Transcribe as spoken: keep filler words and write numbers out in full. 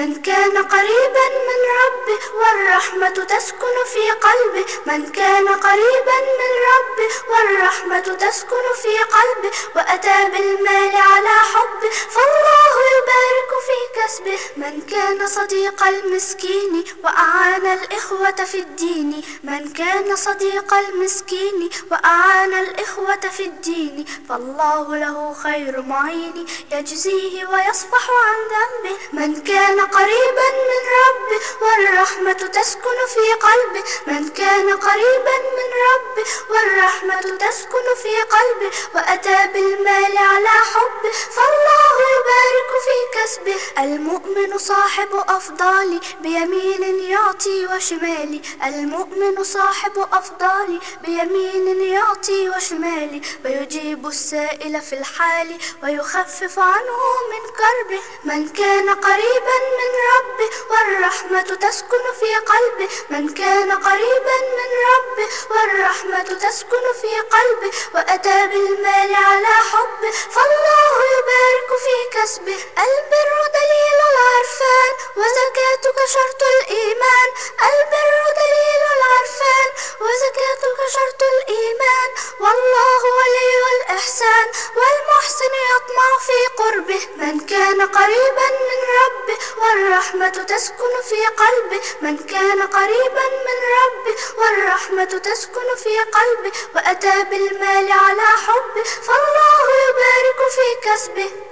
من كان قريبا من ربه والرحمة تسكن في قلبه، من كان قريبا من ربه والرحمة تسكن في قلبه، وأتى بالمال على حبه فالله يبارك في كسبه. من كان صديق المسكين وأعان الإخوة في الدين، من كان صديق المسكين وأعان الإخوة في الدين فالله له خير معين يجزيه ويصفح عن ذنبه. من كان قريبا من ربه والرحمة تسكن في قلبه، من كان قريبا من ربه والرحمة تسكن في قلبه، وأتى بالمال على حبه فالله يبارك في كسبه. المؤمن صاحب أفضال بيمين يعطي وشمال، المؤمن صاحب أفضال بيمين يعطي وشمال، ويجيب السائل في الحال ويخفف عنه من كربه. من كان قريبا من ربه والرحمة تسكن في قلبه، من كان قريبا من ربه والرحمة تسكن في قلبه، وأتى بالمال على حبه فالله يبارك في كسبه. البر دليل العرفان وزكاتك شرط الإيمان، البر دليل العرفان وزكاتك شرط الإيمان، والله ولي الإحسان والمحسن يطمع في قربه. من كان قريبا من ربه والرحمة تسكن في قلبه، من كان قريبا من ربه والرحمة تسكن في قلبه، وأتى بالمال على حبه فالله يبارك في كسبه.